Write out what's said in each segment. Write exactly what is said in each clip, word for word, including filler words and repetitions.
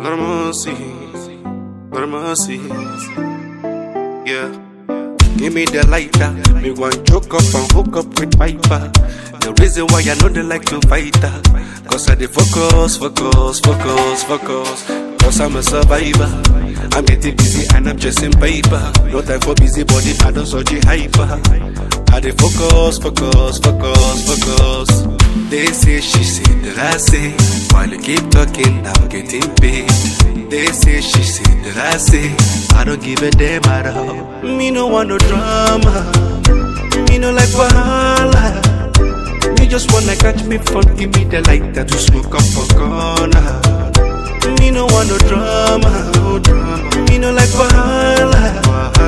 Lord mercy, Lord mercy. Yeah. Give me the lighter, me want choke up and hook up with Piper. The reason why I know they like to fight her, cause I dey focus, focus, focus, focus. Cause I'm a survivor. I'm getting busy and I'm chasing paper. No time for busy body, I don't so the hyper. I dey focus, focus, focus, focus. They say, she say, that I say. While you keep talking, I'm getting paid. They say, she say, that I say. I don't give a damn at all. Me no want no drama. Me no like wahala. Me just wanna catch me fun. Give me the lighter to smoke up for corner. Me no want no drama, no drama. Me no like wahala.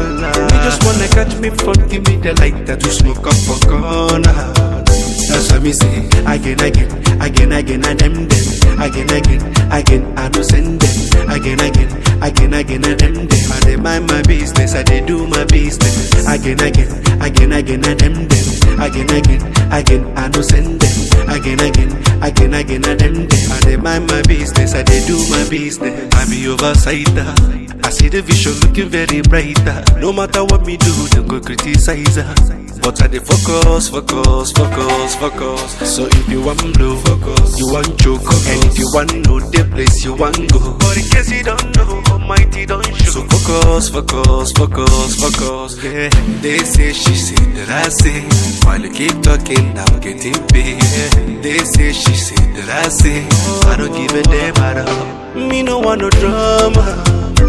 Me just wanna catch me fun. Give me the lighter to smoke up for corner. That's what me say. Again, again, again, again, and them, them. Again, again, again, I do send them. Again, again, again, again, and them, them. I dey mind my business, I dey do my business. Again, again, again, again, and them, them. Again, again, again, I do send them. Again, again, again, again, and them, them. I dey mind my business, I dey do my business. I be oversighter. I see the vision looking very brighter. No matter what me do, they go criticize her. But I dey focus, focus, focus, focus. So if you want blow, focus. You want choke, and if you want know the place you want go. But in case you don't know, Almighty don't show. So focus, focus, focus, focus. Yeah. They say, she say, that I say. While you keep talking, I'm getting paid. Yeah. They say, she say, that I say. I don't give a damn at all. Me no want no drama.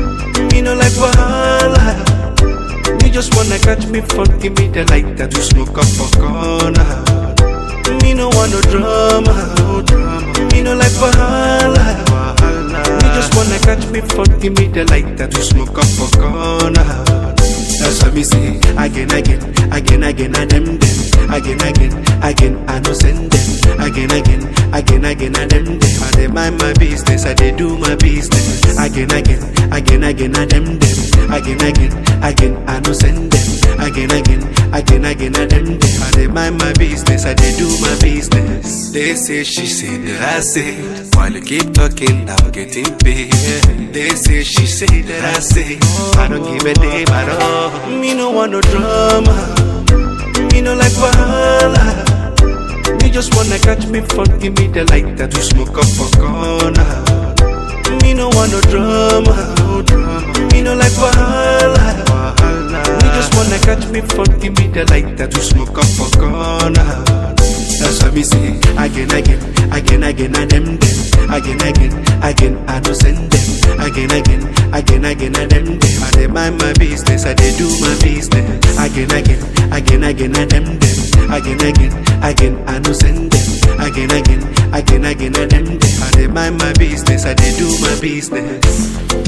Me no like wahala. Me just wanna catch me fun. Give me the lighter to smoke up for corner. Me no want no drama, no drama. Me no like wahala. Me just wanna catch me fun. Give me the lighter to smoke up for corner. That's what me say. Again, again, again, again, and them, them. Again, again, again, I no send them. Again, again, again, again, and them, them. I dey mind my business, I dey do my business. Again, again, again, again, and them, them. Again, again, again, I no send them. Again, again, again, again, and them, them. I dey mind my business, I dey do my business. They say, she say, that I say. While you keep talking, I'm getting paid. They say, she say, that I say. I don't give a damn at all. Me no want no drama. Me no like wahala. Me just wanna catch me fun. Give me the lighter to smoke up for corner. Me no want no drama, no drama. Me no like wahala. Me just wanna catch me fun. Give me the lighter to smoke up for corner. That's what me say. Again, again, again, again, and them, them. Again, again, again, I do send them. Again, again, again, again, and them, them. I dey mind my business, I dey do my business. Again, again, again, again, and them, them. Again, again, again, I do send them. Again, again, again, again, and them, them. I dey mind my business, I dey do my business.